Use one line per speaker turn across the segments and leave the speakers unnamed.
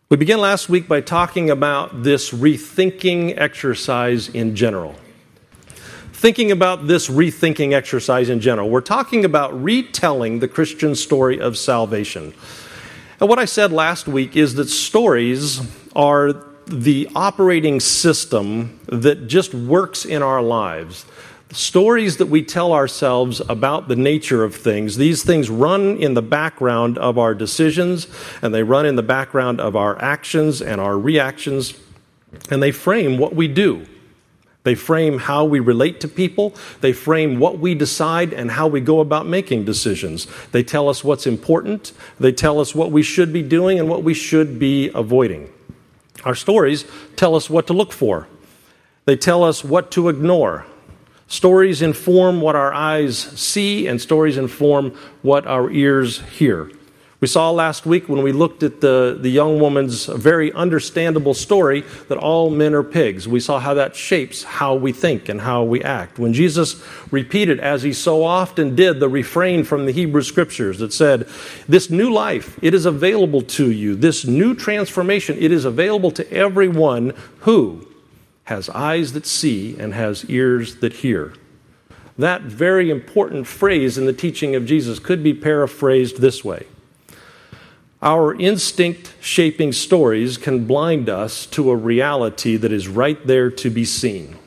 We began last week by talking about this rethinking exercise in general. Thinking about this rethinking exercise in general, we're talking about retelling the Christian story of salvation. And what I said last week is that stories are the operating system that just works in our lives. Stories that we tell ourselves about the nature of things, these things run in the background of our decisions, and they run in the background of our actions and our reactions, and they frame what we do. They frame how we relate to people. They frame what we decide and how we go about making decisions. They tell us what's important. They tell us what we should be doing and what we should be avoiding. Our stories tell us what to look for. They tell us what to ignore. Stories inform what our eyes see, and stories inform what our ears hear. We saw last week when we looked at the young woman's very understandable story that all men are pigs. We saw how that shapes how we think and how we act. When Jesus repeated, as he so often did, the refrain from the Hebrew Scriptures that said, this new life, it is available to you. This new transformation, it is available to everyone who has eyes that see and has ears that hear. That very important phrase in the teaching of Jesus could be paraphrased this way. Our instinct-shaping stories can blind us to a reality that is right there to be seen.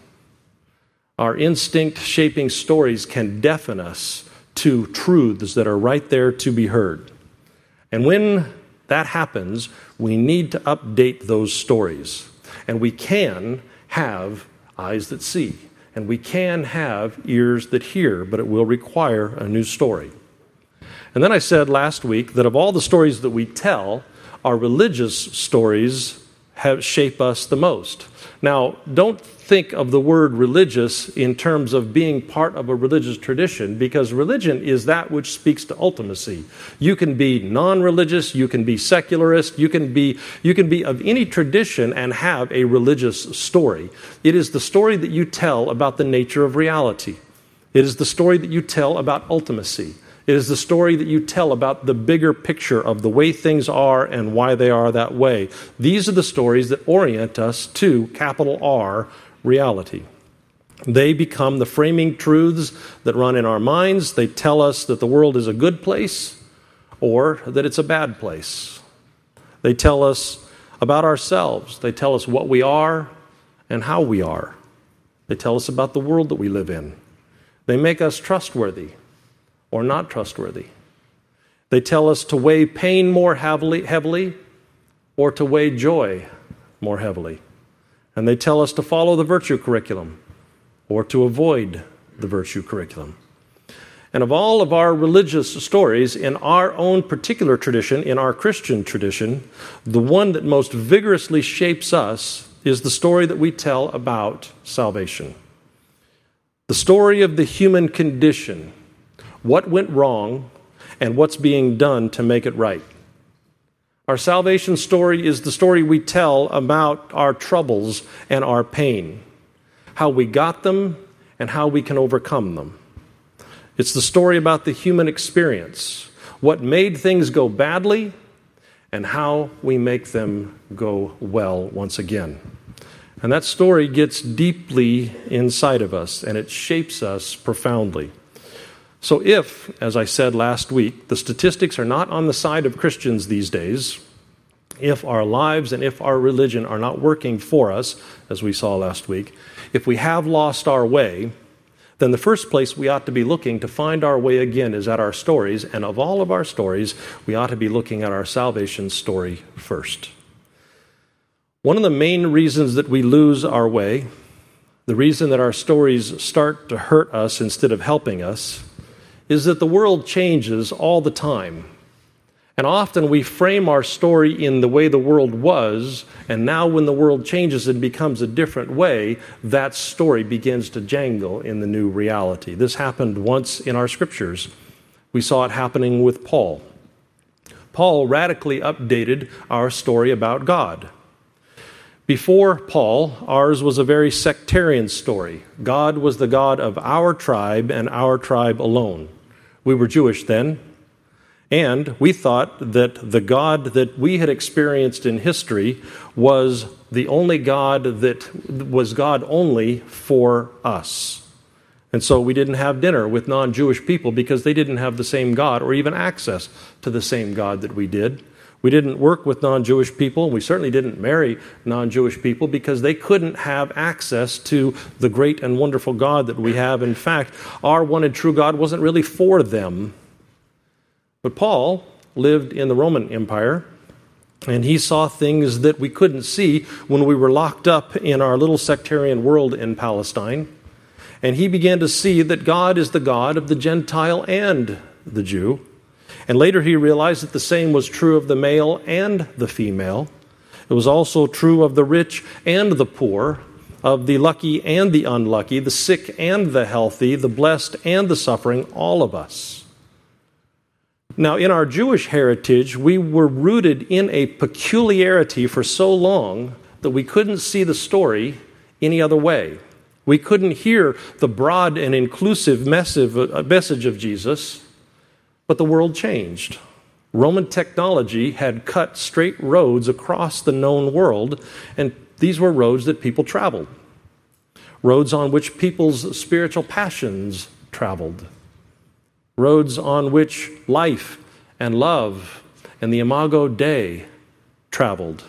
Our instinct-shaping stories can deafen us to truths that are right there to be heard. And when that happens, we need to update those stories. And we can have eyes that see, and we can have ears that hear, but it will require a new story. And then I said last week that of all the stories that we tell, our religious stories shape us the most. Now, don't think of the word religious in terms of being part of a religious tradition, because religion is that which speaks to ultimacy. You can be non-religious, you can be secularist, you can be of any tradition and have a religious story. It is the story that you tell about the nature of reality. It is the story that you tell about ultimacy. It is the story that you tell about the bigger picture of the way things are and why they are that way. These are the stories that orient us to, capital R, reality. They become the framing truths that run in our minds. They tell us that the world is a good place or that it's a bad place. They tell us about ourselves. They tell us what we are and how we are. They tell us about the world that we live in. They make us trustworthy or not trustworthy. They tell us to weigh pain more heavily or to weigh joy more heavily. And they tell us to follow the virtue curriculum or to avoid the virtue curriculum. And of all of our religious stories, in our own particular tradition, in our Christian tradition, the one that most vigorously shapes us is the story that we tell about salvation. The story of the human condition, what went wrong, and what's being done to make it right. Our salvation story is the story we tell about our troubles and our pain, how we got them and how we can overcome them. It's the story about the human experience, what made things go badly, and how we make them go well once again. And that story gets deeply inside of us, and it shapes us profoundly. So if, as I said last week, the statistics are not on the side of Christians these days, if our lives and if our religion are not working for us, as we saw last week, if we have lost our way, then the first place we ought to be looking to find our way again is at our stories, and of all of our stories, we ought to be looking at our salvation story first. One of the main reasons that we lose our way, the reason that our stories start to hurt us instead of helping us, is that the world changes all the time. And often we frame our story in the way the world was, and now when the world changes and becomes a different way, that story begins to jangle in the new reality. This happened once in our scriptures. We saw it happening with Paul. Paul radically updated our story about God. Before Paul, ours was a very sectarian story. God was the God of our tribe and our tribe alone. We were Jewish then, And we thought that the God that we had experienced in history was the only God that was God only for us. And so we didn't have dinner with non-Jewish people because they didn't have the same God or even access to the same God that we did. We didn't work with non-Jewish people. We certainly didn't marry non-Jewish people because they couldn't have access to the great and wonderful God that we have. In fact, our one and true God wasn't really for them. But Paul lived in the Roman Empire, and he saw things that we couldn't see when we were locked up in our little sectarian world in Palestine. And he began to see that God is the God of the Gentile and the Jew. And later he realized that the same was true of the male and the female. It was also true of the rich and the poor, of the lucky and the unlucky, the sick and the healthy, the blessed and the suffering, all of us. Now, in our Jewish heritage, we were rooted in a peculiarity for so long that we couldn't see the story any other way. We couldn't hear the broad and inclusive message of Jesus, but the world changed. Roman technology had cut straight roads across the known world, and these were roads that people traveled. Roads on which people's spiritual passions traveled. Roads on which life and love and the Imago Dei traveled.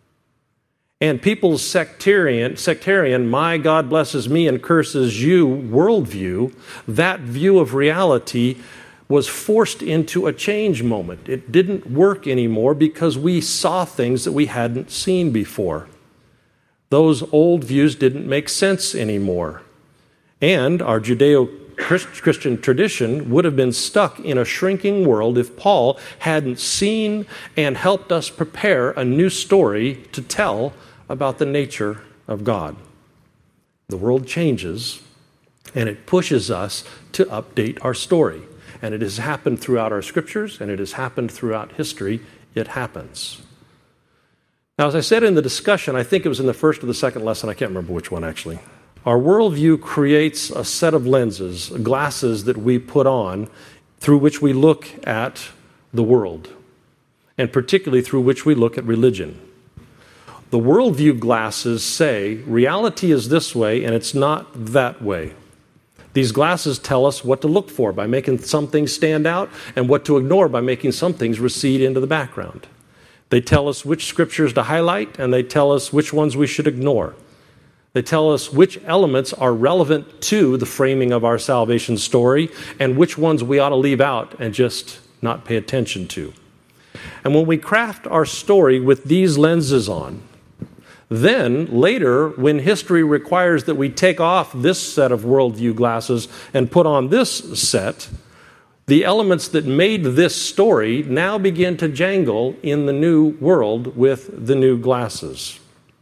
And people's sectarian, my God blesses me and curses you worldview, that view of reality was forced into a change moment. It didn't work anymore because we saw things that we hadn't seen before. Those old views didn't make sense anymore. And our Judeo-Christian tradition would have been stuck in a shrinking world if Paul hadn't seen and helped us prepare a new story to tell about the nature of God. The world changes, and it pushes us to update our story. And it has happened throughout our scriptures, and it has happened throughout history. It happens. Now, as I said in the discussion, I think it was in the first or the second lesson, I can't remember which one actually, our worldview creates a set of lenses, glasses that we put on through which we look at the world, and particularly through which we look at religion. The worldview glasses say reality is this way and it's not that way. These glasses tell us what to look for by making some things stand out and what to ignore by making some things recede into the background. They tell us which scriptures to highlight, and they tell us which ones we should ignore. They tell us which elements are relevant to the framing of our salvation story and which ones we ought to leave out and just not pay attention to. And when we craft our story with these lenses on, then later, when history requires that we take off this set of worldview glasses and put on this set, the elements that made this story now begin to jangle in the new world with the new glasses.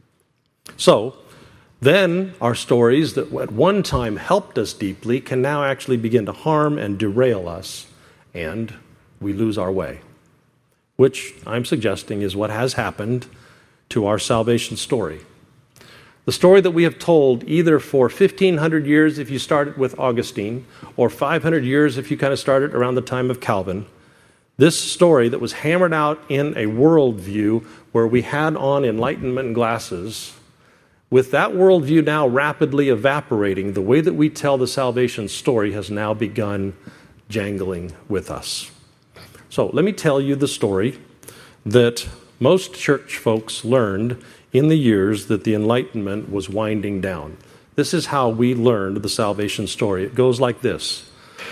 So, then our stories that at one time helped us deeply can now actually begin to harm and derail us, and we lose our way, which I'm suggesting is what has happened to our salvation story. The story that we have told either for 1,500 years if you started with Augustine, or 500 years if you kind of started around the time of Calvin, this story that was hammered out in a worldview where we had on Enlightenment glasses, with that worldview now rapidly evaporating, the way that we tell the salvation story has now begun jangling with us. So let me tell you the story that most church folks learned in the years that the Enlightenment was winding down. This is how we learned the salvation story. It goes like this.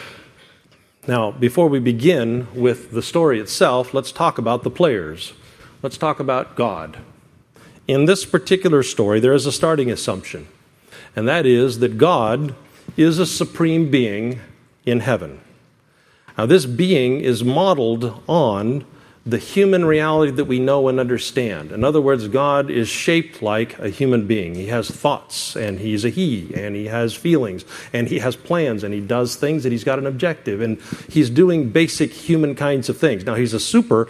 Now, before we begin with the story itself, let's talk about the players. Let's talk about God. In this particular story, there is a starting assumption, and that is that God is a supreme being in heaven. Now, this being is modeled on the human reality that we know and understand. In other words, God is shaped like a human being. He has thoughts, and he's a he, and he has feelings, and he has plans, and he does things, and he's got an objective, and he's doing basic human kinds of things. Now, he's a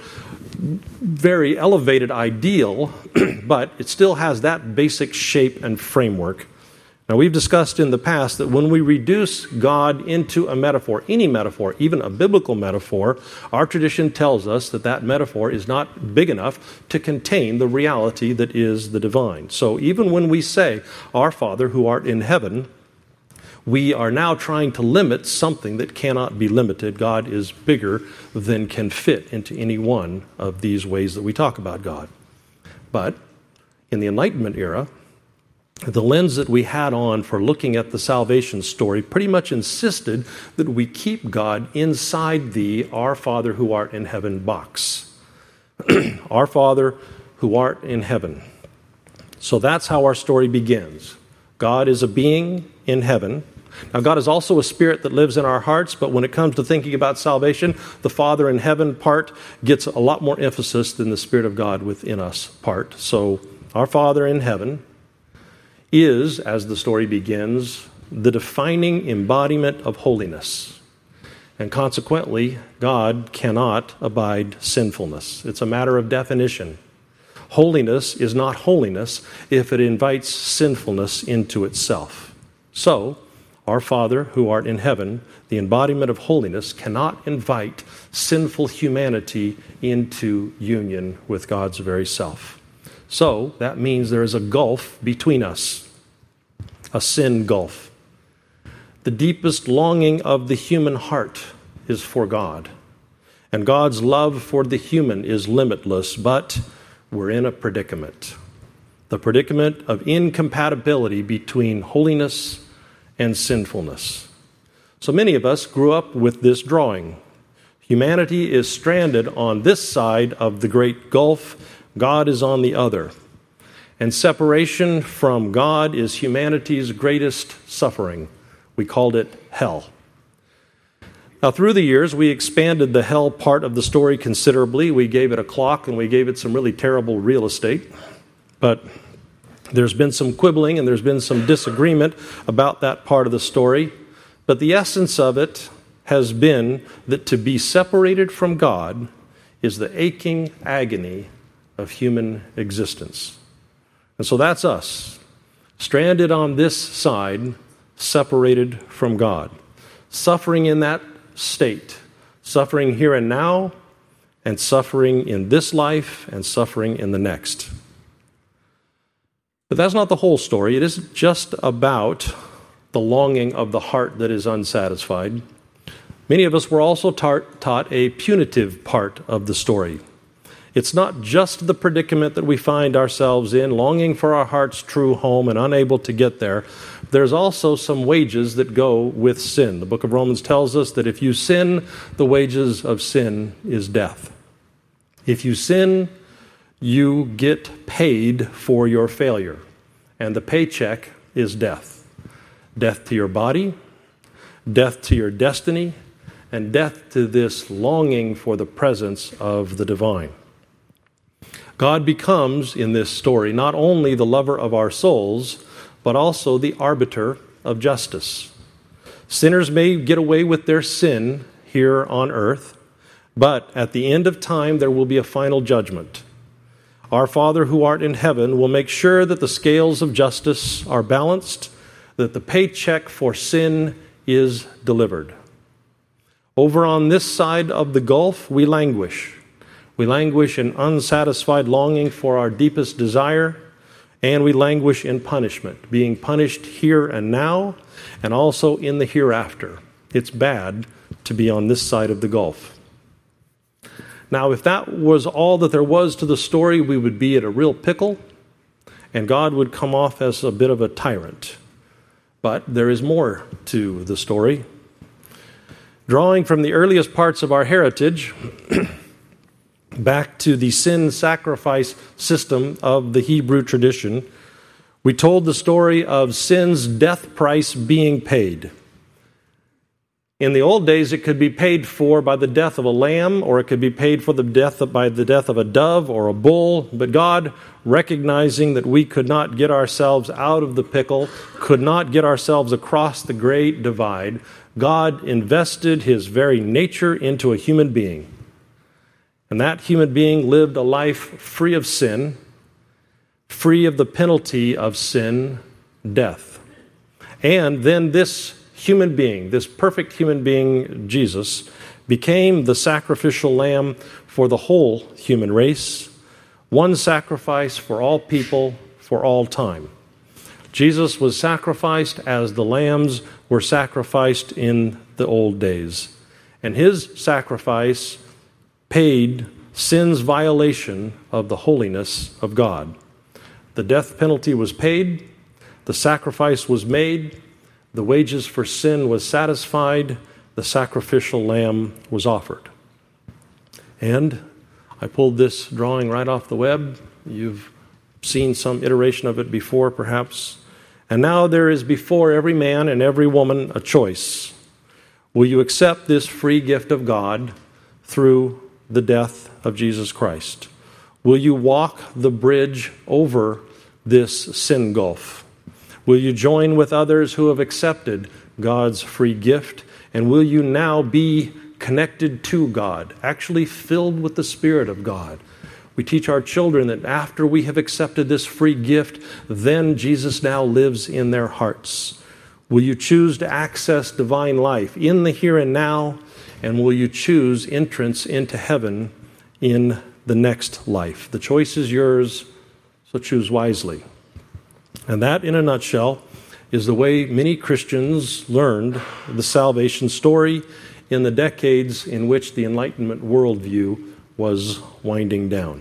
very elevated ideal, but it still has that basic shape and framework Now, we've discussed in the past that when we reduce God into a metaphor, any metaphor, even a biblical metaphor, our tradition tells us that that metaphor is not big enough to contain the reality that is the divine. So even when we say, "Our Father who art in heaven," we are now trying to limit something that cannot be limited. God is bigger than can fit into any one of these ways that we talk about God. But in the Enlightenment era, the lens that we had on for looking at the salvation story pretty much insisted that we keep God inside the "Our Father who art in heaven" box. Our Father who art in heaven. So that's how our story begins. God is a being in heaven. Now, God is also a spirit that lives in our hearts, but when it comes to thinking about salvation, the Father in heaven part gets a lot more emphasis than the Spirit of God within us part. So, our Father in heaven is, as the story begins, the defining embodiment of holiness. And consequently, God cannot abide sinfulness. It's a matter of definition. Holiness is not holiness if it invites sinfulness into itself. So, our Father who art in heaven, the embodiment of holiness, cannot invite sinful humanity into union with God's very self. So, that means there is a gulf between us, a sin gulf. The deepest longing of the human heart is for God, and God's love for the human is limitless, but we're in a predicament. The predicament of incompatibility between holiness and sinfulness. So many of us grew up with this drawing. Humanity is stranded on this side of the great gulf. God is on the other. And separation from God is humanity's greatest suffering. We called it hell. Now, through the years, we expanded the hell part of the story considerably. We gave it a clock and we gave it some really terrible real estate. But there's been some quibbling and there's been some disagreement about that part of the story. But the essence of it has been that to be separated from God is the aching agony of human existence. And so that's us, stranded on this side, separated from God, suffering in that state, suffering here and now, and suffering in this life, and suffering in the next. But that's not the whole story. It isn't just about the longing of the heart that is unsatisfied. Many of us were also taught a punitive part of the story. It's not just the predicament that we find ourselves in, longing for our heart's true home and unable to get there. There's also some wages that go with sin. The book of Romans tells us that if you sin, the wages of sin is death. If you sin, you get paid for your failure, and the paycheck is death. Death to your body, death to your destiny, and death to this longing for the presence of the divine. God becomes, in this story, not only the lover of our souls, but also the arbiter of justice. Sinners may get away with their sin here on earth, but at the end of time there will be a final judgment. Our Father who art in heaven will make sure that the scales of justice are balanced, that the paycheck for sin is delivered. Over on this side of the gulf, we languish. We languish in unsatisfied longing for our deepest desire, and we languish in punishment, being punished here and now, and also in the hereafter. It's bad to be on this side of the gulf. Now, if that was all that there was to the story, we would be at a real pickle, and God would come off as a bit of a tyrant. But there is more to the story. Drawing from the earliest parts of our heritage, back to the sin sacrifice system of the Hebrew tradition, we told the story of sin's death price being paid. In the old days, it could be paid for by the death of a lamb, or it could be paid for by the death of a dove or a bull. But God, recognizing that we could not get ourselves out of the pickle, could not get ourselves across the great divide, God invested his very nature into a human being. And that human being lived a life free of sin, free of the penalty of sin, death. And then this human being, this perfect human being, Jesus, became the sacrificial lamb for the whole human race, one sacrifice for all people for all time. Jesus was sacrificed as the lambs were sacrificed in the old days. And his sacrifice paid sin's violation of the holiness of God. The death penalty was paid, the sacrifice was made, the wages for sin was satisfied, the sacrificial lamb was offered. And I pulled this drawing right off the web. You've seen some iteration of it before, perhaps. And now there is before every man and every woman a choice. Will you accept this free gift of God through the death of Jesus Christ? Will you walk the bridge over this sin gulf? Will you join with others who have accepted God's free gift? And will you now be connected to God, actually filled with the Spirit of God? We teach our children that after we have accepted this free gift, then Jesus now lives in their hearts. Will you choose to access divine life in the here and now? And will you choose entrance into heaven in the next life? The choice is yours, so choose wisely. And that, in a nutshell, is the way many Christians learned the salvation story in the decades in which the Enlightenment worldview was winding down.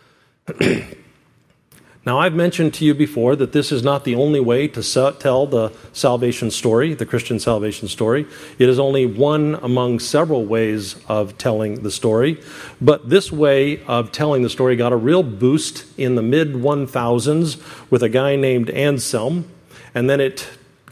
Now, I've mentioned to you before that this is not the only way to tell the salvation story, the Christian salvation story. It is only one among several ways of telling the story. But this way of telling the story got a real boost in the mid-1000s with a guy named Anselm. And then it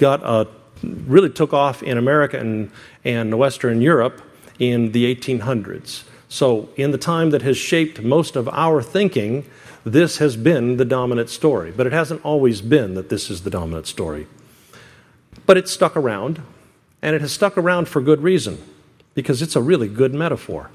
really took off in America and Western Europe in the 1800s. So in the time that has shaped most of our thinking, this has been the dominant story. But it hasn't always been that this is the dominant story. But it's stuck around, and it has stuck around for good reason, because it's a really good metaphor.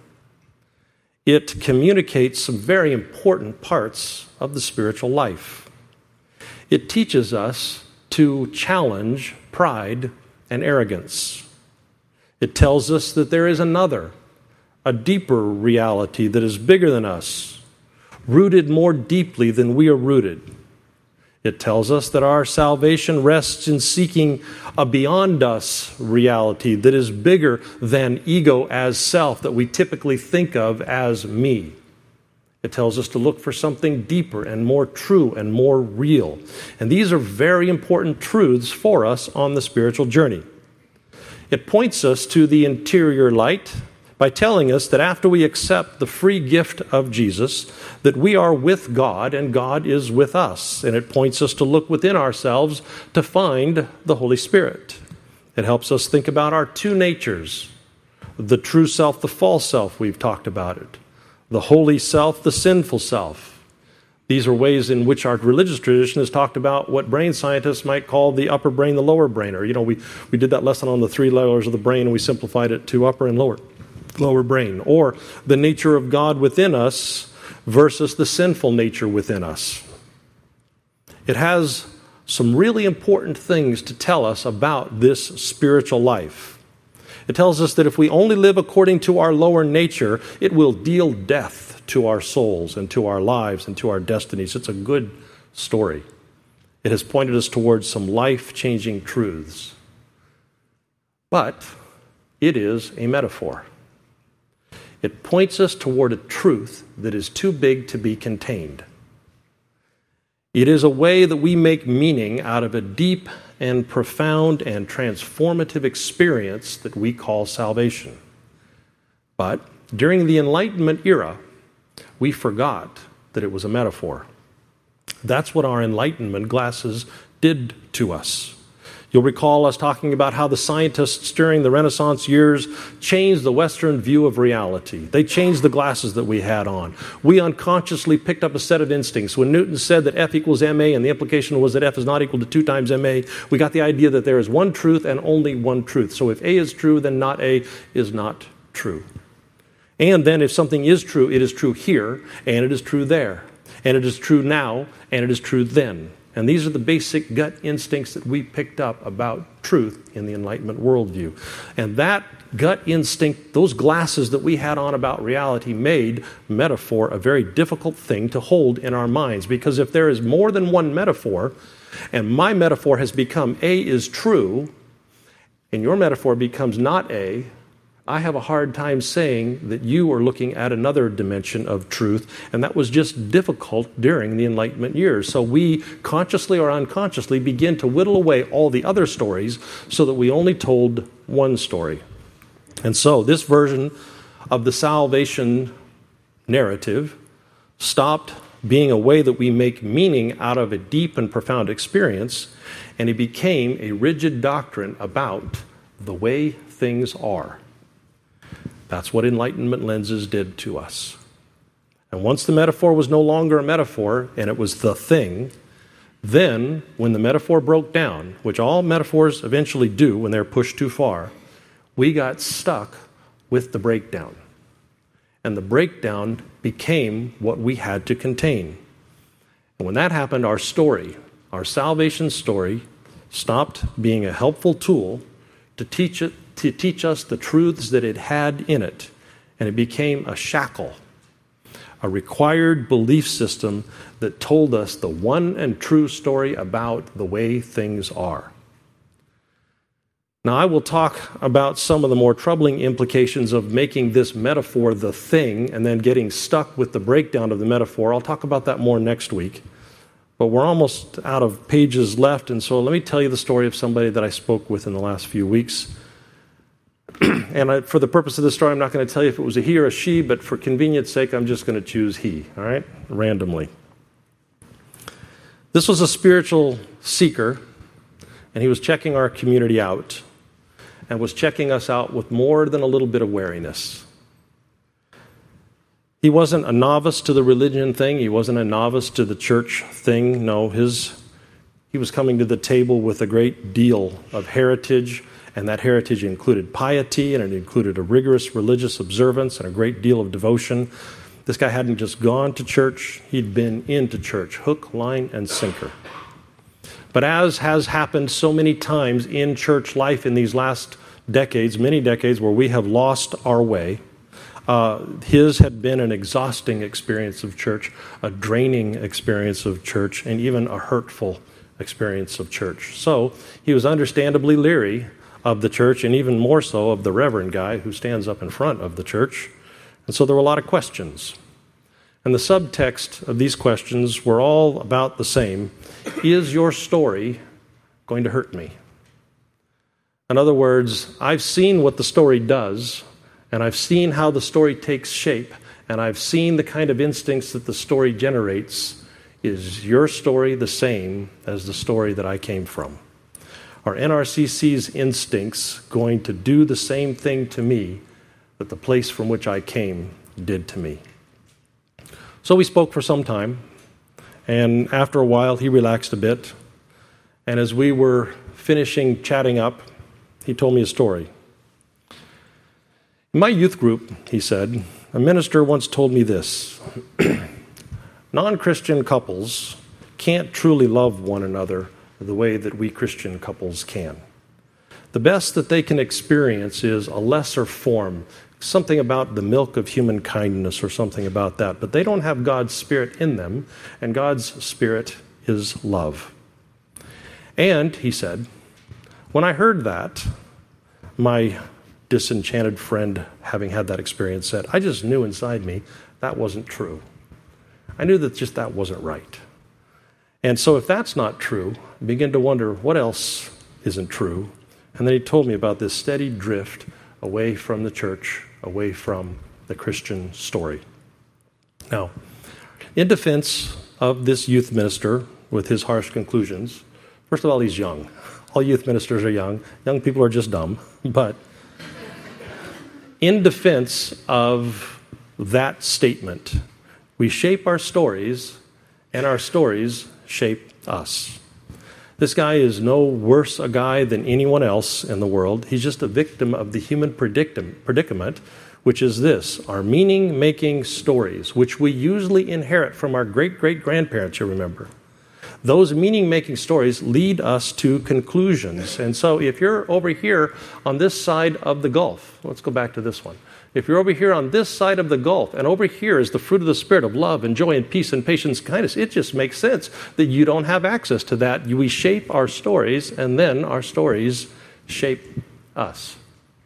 It communicates some very important parts of the spiritual life. It teaches us to challenge pride and arrogance. It tells us that there is another, a deeper reality that is bigger than us, rooted more deeply than we are rooted. It tells us that our salvation rests in seeking a beyond us reality that is bigger than ego as self that we typically think of as me. It tells us to look for something deeper and more true and more real. And these are very important truths for us on the spiritual journey. It points us to the interior light by telling us that after we accept the free gift of Jesus, that we are with God and God is with us. And it points us to look within ourselves to find the Holy Spirit. It helps us think about our two natures, the true self, the false self, we've talked about it, the holy self, the sinful self. These are ways in which our religious tradition has talked about what brain scientists might call the upper brain, the lower brain. Or, we did that lesson on the three layers of the brain, and we simplified it to upper and lower brain. Or the nature of God within us versus the sinful nature within us. It has some really important things to tell us about this spiritual life. It tells us that if we only live according to our lower nature, it will deal death to our souls and to our lives and to our destinies. It's a good story. It has pointed us towards some life-changing truths. But it is a metaphor. It points us toward a truth that is too big to be contained. It is a way that we make meaning out of a deep and profound and transformative experience that we call salvation. But during the Enlightenment era, we forgot that it was a metaphor. That's what our Enlightenment glasses did to us. You'll recall us talking about how the scientists during the Renaissance years changed the Western view of reality. They changed the glasses that we had on. We unconsciously picked up a set of instincts. When Newton said that F equals ma, and the implication was that F is not equal to 2 times ma, we got the idea that there is one truth and only one truth. So if A is true, then not A is not true. And then if something is true, it is true here, and it is true there. And it is true now, and it is true then. And these are the basic gut instincts that we picked up about truth in the Enlightenment worldview. And that gut instinct, those glasses that we had on about reality, made metaphor a very difficult thing to hold in our minds. Because if there is more than one metaphor, and my metaphor has become A is true, and your metaphor becomes not A, I have a hard time saying that you are looking at another dimension of truth, and that was just difficult during the Enlightenment years. So we, consciously or unconsciously, begin to whittle away all the other stories so that we only told one story. And so this version of the salvation narrative stopped being a way that we make meaning out of a deep and profound experience, and it became a rigid doctrine about the way things are. That's what Enlightenment lenses did to us. And once the metaphor was no longer a metaphor, and it was the thing, then when the metaphor broke down, which all metaphors eventually do when they're pushed too far, we got stuck with the breakdown. And the breakdown became what we had to contain. And when that happened, our story, our salvation story, stopped being a helpful tool to teach us the truths that it had in it, and it became a shackle, a required belief system that told us the one and true story about the way things are. Now, I will talk about some of the more troubling implications of making this metaphor the thing and then getting stuck with the breakdown of the metaphor. I'll talk about that more next week. But we're almost out of pages left, and so let me tell you the story of somebody that I spoke with in the last few weeks. And for the purpose of this story, I'm not going to tell you if it was a he or a she, but for convenience sake, I'm just going to choose he, all right, randomly. This was a spiritual seeker, and he was checking our community out, and was checking us out with more than a little bit of wariness. He wasn't a novice to the religion thing. He wasn't a novice to the church thing. No, he was coming to the table with a great deal of heritage, and that heritage included piety, and it included a rigorous religious observance and a great deal of devotion. This guy hadn't just gone to church, he'd been into church, hook, line, and sinker. But as has happened so many times in church life in these last decades, many decades where we have lost our way, his had been an exhausting experience of church, a draining experience of church, and even a hurtful experience of church. So he was understandably leery of the church, and even more so of the reverend guy who stands up in front of the church. And so there were a lot of questions. And the subtext of these questions were all about the same. Is your story going to hurt me? In other words, I've seen what the story does, and I've seen how the story takes shape, and I've seen the kind of instincts that the story generates. Is your story the same as the story that I came from? Are NRCC's instincts going to do the same thing to me that the place from which I came did to me? So we spoke for some time, and after a while he relaxed a bit, and as we were finishing chatting up, he told me a story. In my youth group, he said, a minister once told me this: non-Christian couples can't truly love one another the way that we Christian couples can. The best that they can experience is a lesser form, something about the milk of human kindness or something about that, but they don't have God's Spirit in them, and God's Spirit is love. And, he said, when I heard that, my disenchanted friend, having had that experience, said, I just knew inside me that wasn't true. I knew that just that wasn't right. And so if that's not true, I begin to wonder what else isn't true. And then he told me about this steady drift away from the church, away from the Christian story. Now, in defense of this youth minister with his harsh conclusions, first of all, he's young. All youth ministers are young. Young people are just dumb. But in defense of that statement, we shape our stories, and our stories shape us. This guy is no worse a guy than anyone else in the world. He's just a victim of the human predicament, which is this: our meaning-making stories, which we usually inherit from our great-great-grandparents, you remember. those meaning-making stories lead us to conclusions. And so if you're over here on this side of the gulf, let's go back to this one. If you're over here on this side of the gulf, and over here is the fruit of the Spirit of love and joy and peace and patience and kindness, it just makes sense that you don't have access to that. We shape our stories, and then our stories shape us.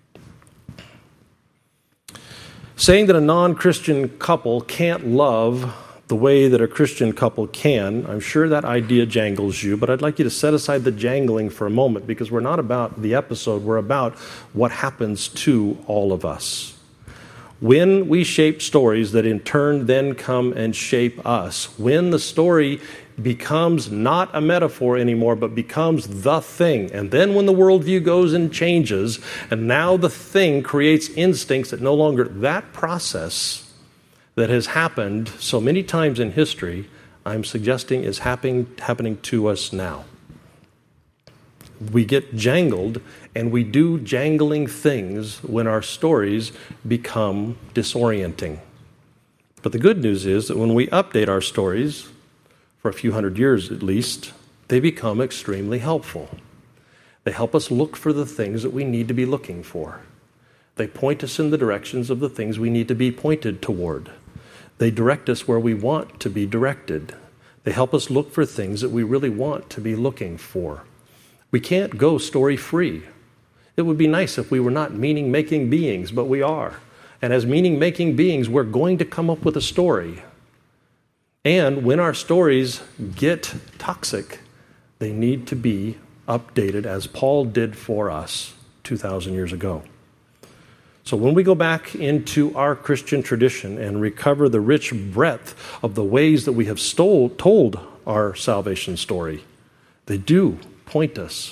Saying that a non-Christian couple can't love the way that a Christian couple can, I'm sure that idea jangles you, but I'd like you to set aside the jangling for a moment, because we're not about the episode, we're about what happens to all of us. When we shape stories that in turn then come and shape us, when the story becomes not a metaphor anymore, but becomes the thing, and then when the worldview goes and changes, and now the thing creates instincts that no longer, that process that has happened so many times in history, I'm suggesting is happening to us now. We get jangled, and we do jangling things when our stories become disorienting. But the good news is that when we update our stories, for a few hundred years at least, they become extremely helpful. They help us look for the things that we need to be looking for. They point us in the directions of the things we need to be pointed toward. They direct us where we want to be directed. They help us look for things that we really want to be looking for. We can't go story-free. It would be nice if we were not meaning-making beings, but we are. And as meaning-making beings, we're going to come up with a story. And when our stories get toxic, they need to be updated, as Paul did for us 2,000 years ago. So when we go back into our Christian tradition and recover the rich breadth of the ways that we have told our salvation story, they do point us.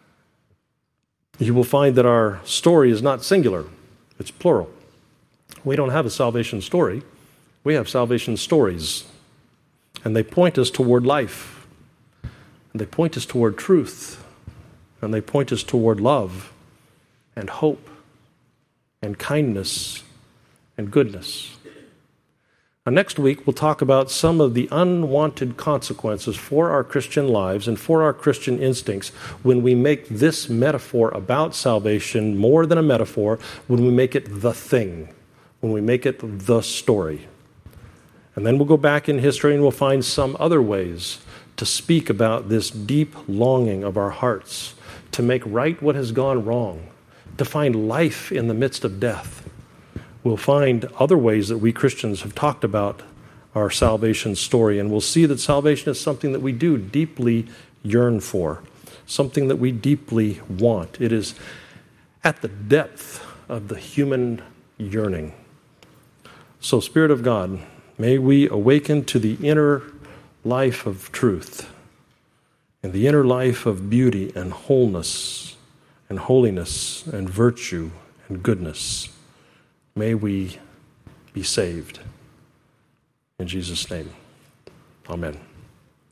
You will find that our story is not singular, it's plural. We don't have a salvation story, we have salvation stories. And they point us toward life, and they point us toward truth, and they point us toward love and hope and kindness and goodness. Now, next week, we'll talk about some of the unwanted consequences for our Christian lives and for our Christian instincts when we make this metaphor about salvation more than a metaphor, when we make it the thing, when we make it the story. And then we'll go back in history and we'll find some other ways to speak about this deep longing of our hearts to make right what has gone wrong, to find life in the midst of death. We'll find other ways that we Christians have talked about our salvation story, and we'll see that salvation is something that we do deeply yearn for, something that we deeply want. It is at the depth of the human yearning. So, Spirit of God, may we awaken to the inner life of truth and the inner life of beauty and wholeness and holiness and virtue and goodness. May we be saved. In Jesus' name, amen.